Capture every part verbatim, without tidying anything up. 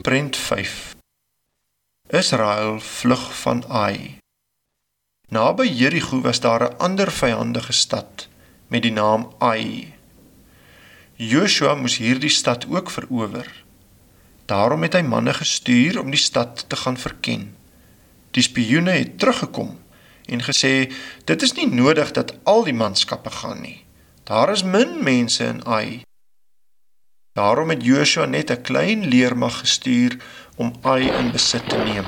Prent vyf. Israel vlug van Ai. Naby Jerigo was daar 'n ander vyandige stad met die naam Ai. Joshua moes hierdie stad ook verower. Daarom het hy manne gestuur om die stad te gaan verken. Die spioene het teruggekom en gesê, dit is nie nodig dat al die manskappe gaan nie. Daar is min mense in Ai. Daarom het Joshua net 'n klein leermag gestuur om Ai in besit te neem.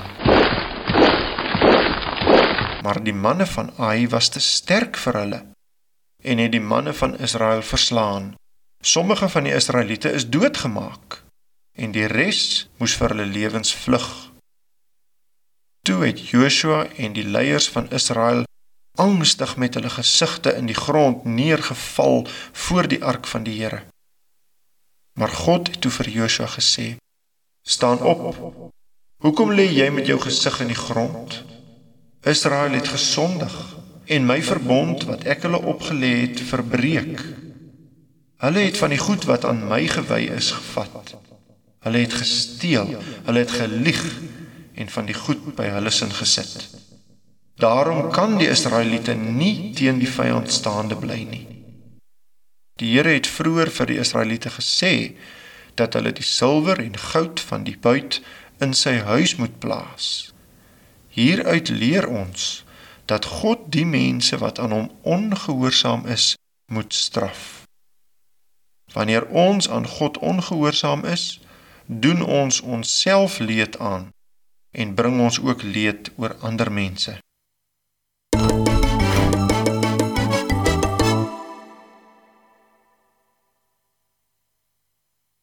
Maar die manne van Ai was te sterk vir hulle en het die manne van Israel verslaan. Sommige van die Israeliete is doodgemaak en die res moes vir hulle lewens vlug. Toe het Joshua en die leiers van Israel angstig met hulle gesigte in die grond neergeval voor die ark van die Here. Maar God het toe vir Joshua gesê, staan op, hoekom lê jy met jou gesig in die grond? Israel het gesondig en my verbond wat ek hulle opgelê het verbreek. Hulle het van die goed wat aan my gewy is gevat. Hulle het gesteel, hulle het gelieg en van die goed by hulle sin gesit. Daarom kan die Israeliete nie teen die vyand staande bly nie. Die Here het vroeër vir die Israeliete gesê dat hulle die silwer en goud van die buit in sy huis moet plaas. Hieruit leer ons dat God die mense wat aan hom ongehoorsaam is, moet straf. Wanneer ons aan God ongehoorsaam is, doen ons onsself leed aan en bring ons ook leed oor ander mense.